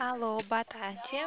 Alô, boa tarde.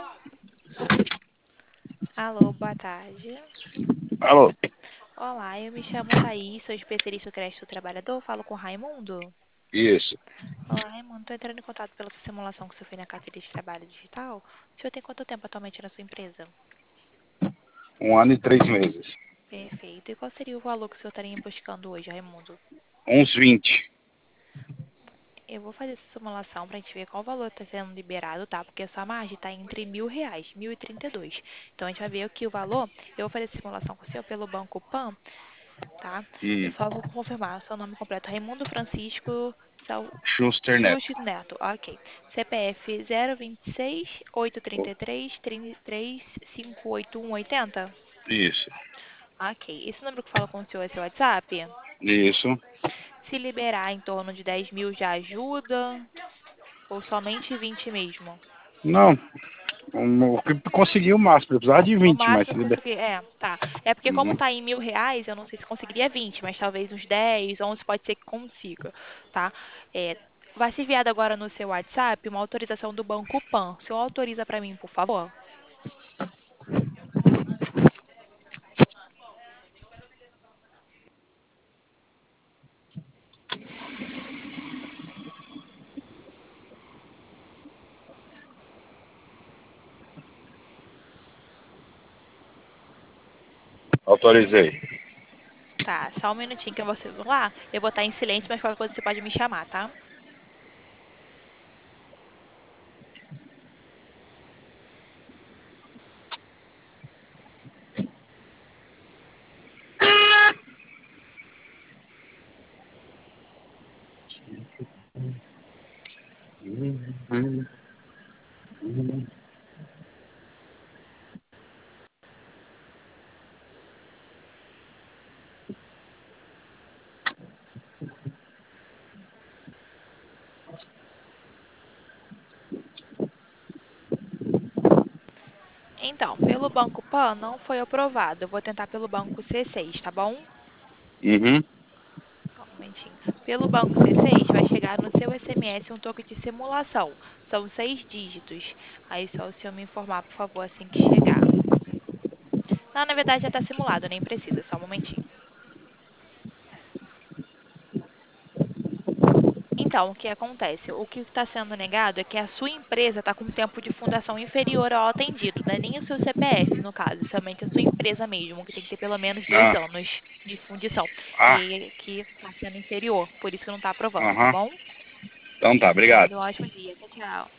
Alô, boa tarde. Alô, Olá, eu me chamo Thaís, sou especialista do crédito do trabalhador, falo com o Raimundo. isso. Olá, Raimundo, estou entrando em contato pela sua simulação que você fez na carteira de trabalho digital. O senhor tem quanto tempo atualmente na sua empresa? 1 ano e 3 meses. Perfeito. E qual seria o valor que o senhor estaria buscando hoje, Raimundo? Uns 20. Eu vou fazer essa simulação para a gente ver qual valor está sendo liberado, tá? Porque a sua margem está entre R$ 1.000, 1.032. Então, a gente vai ver aqui o valor. Eu vou fazer a simulação com o senhor pelo Banco Pan, tá? Eu Hum, só vou confirmar seu nome completo. Raimundo Francisco Schuster Neto. Cruz Neto. Ok. CPF 026 Oh, 833 33 58180. isso. Ok. Esse número que fala com o senhor é seu WhatsApp? Isso. Se liberar em torno de 10 mil já ajuda? Ou somente 20 mesmo? Não, o que consegui o máximo. Eu precisava de O 20, mas máximo se que liber... conseguir. É, tá. É porque como Uhum. tá em R$ 1.000, eu não sei se conseguiria 20, mas talvez uns 10, 11 pode ser que consiga, tá? É, vai ser enviado agora no seu WhatsApp uma autorização do Banco Pan. O senhor autoriza para mim, por favor? Autorizei. Tá, só um minutinho que eu vou celular. Eu vou estar em silêncio, mas qualquer coisa você pode me chamar, tá? Então, pelo Banco Pan não foi aprovado. Eu vou tentar pelo Banco C6, tá bom? Uhum. Só um momentinho. Pelo Banco C6, vai chegar no seu SMS um toque de simulação. São 6 dígitos. Aí só o senhor me informar, por favor, assim que chegar. Não, na verdade já está simulado, nem precisa, só um momentinho. Então, o que acontece? O que está sendo negado é que a sua empresa está com um tempo de fundação inferior ao atendido, não é nem o seu CPF, no caso, somente a sua empresa mesmo, que tem que ter pelo menos dois Ah, anos de fundição. ah, E que está sendo inferior, por isso que não está aprovando, tá aham. bom? Então tá, Nada, obrigado. um ótimo dia. Tchau, tchau.